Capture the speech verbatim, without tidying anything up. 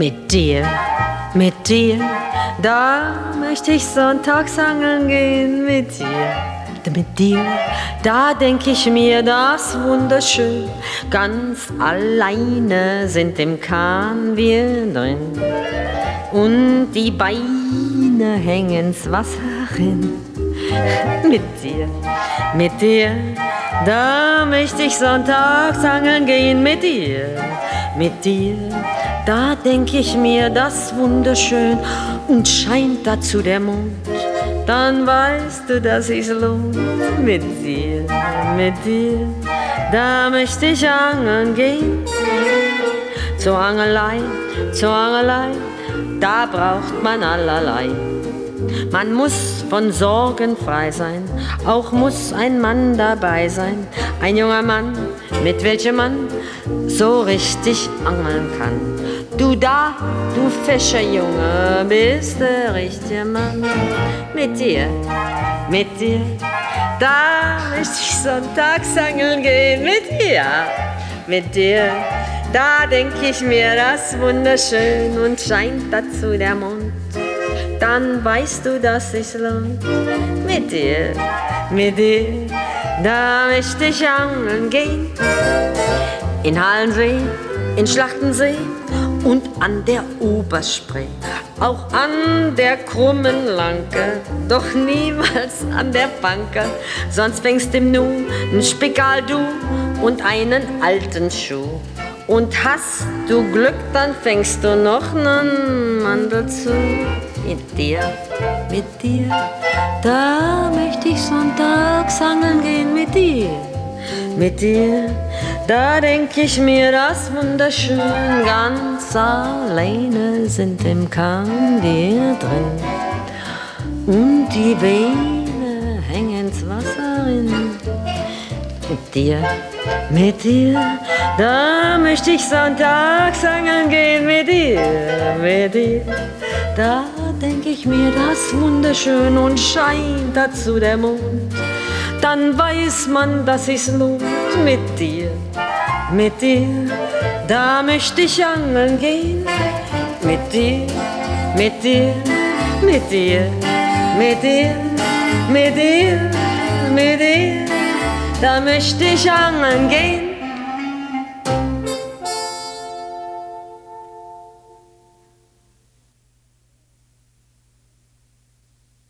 Mit dir, mit dir, da möchte ich sonntags angeln gehen. Mit dir, mit dir, da denk ich mir das wunderschön. Ganz alleine sind im Kahn wir drin und die Beine hängen's Wasser hin. Mit dir, mit dir, da möchte ich sonntags angeln gehen. Mit dir, mit dir, da denk ich mir das wunderschön und scheint dazu der Mond, dann weißt du, dass sich's lohnt. Mit dir, mit dir, da möchte ich angeln gehen. Zur Angelei, zur Angelei, da braucht man allerlei. Man muss von Sorgen frei sein, auch muss ein Mann dabei sein. Ein junger Mann, mit welchem man so richtig angeln kann. Du da, du Fischerjunge, bist der richtige Mann. Mit dir, mit dir, da möchte ich sonntags angeln gehen. Mit dir, mit dir, da denk ich mir das wunderschön und scheint dazu der Mond. Dann weißt du, dass sich's lohnt. Mit dir, mit dir, da möchte ich angeln gehen. In Hallensee, in Schlachtensee und an der Oberspree, auch an der krummen Lanke, doch niemals an der Banke. Sonst fängst im Nu n Spickerl du und einen alten Schuh. Und hast du Glück, dann fängst du noch nen Mann dazu. Mit dir, mit dir, da möchte ich sonntags angeln gehen. Mit dir, mit dir, da denk ich mir das wunderschön. Ganz alleine sind im Kahn wir drin und die Beine hängen's Wasser in. Mit dir, mit dir, da möchte ich sonntags angeln gehen. Mit dir, mit dir, da denk ich mir das wunderschön und scheint dazu der Mond. Dann weiß man, dass sich's lohnt. Mit dir, mit dir, da möchte ich angeln gehen. Mit dir, mit dir, mit dir, mit dir, mit dir, mit dir, da möchte ich angeln gehen.